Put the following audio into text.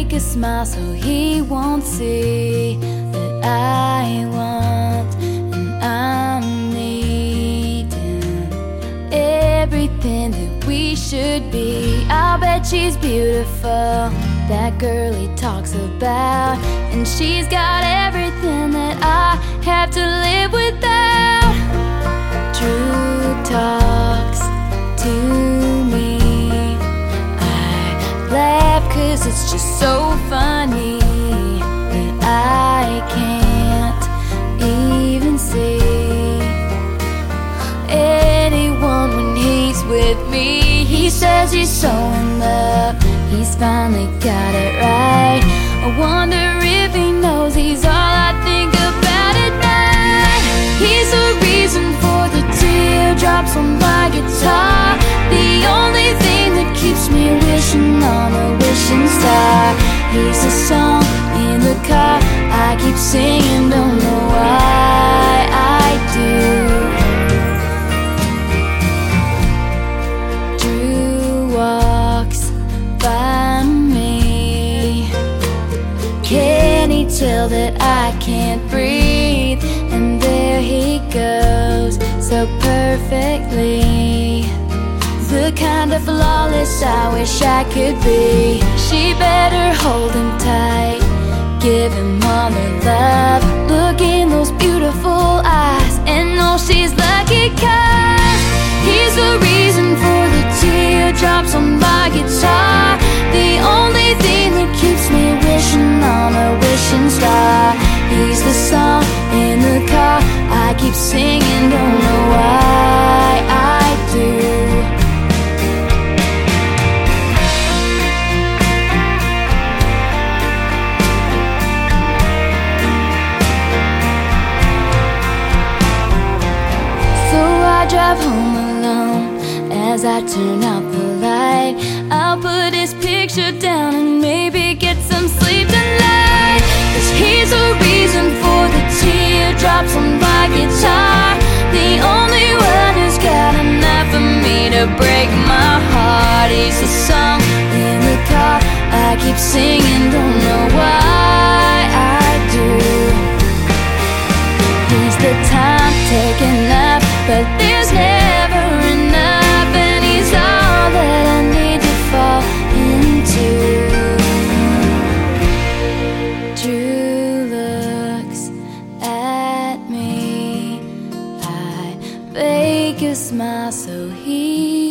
fake a smile so he won't see that I want and I'm needing everything that we should be. I'll bet she's beautiful, that girl he talks about, and she's got everything that I have to live without. Drew talks to me, I laugh 'cause it's just so funny that I can't even see anyone when he's with me. He says he's so in love, he's finally got it right. I wonder if he knows he's all I think about at night. He's the reason for the teardrops on my guitar, the only thing that keeps me wishing on a wishing star. He's the song in the car I keep singing, don't know why I do. Drew walks by me, can he tell that I can't breathe? And there he goes, so perfectly, the kind of flawless I wish I could be. She better hold him tight, give him all her love. Look in those beautiful eyes and know she's lucky 'cause he's the reason for the teardrops on my guitar, the only thing that keeps me wishing on a wishing star. He's the song in the car I keep singing, don't know why I do. So I drive home alone as I turn out the light. I'll put his picture down and maybe get some sleep tonight, 'cause he's the reason for the teardrops on my guitar, the only one who's got enough for me to break my heart. He's the song in the car I keep singing, don't know why I do. He's the time taken up, but there's never enough, and he's all that I need to fall into. Drew looks at me, I fake a smile so he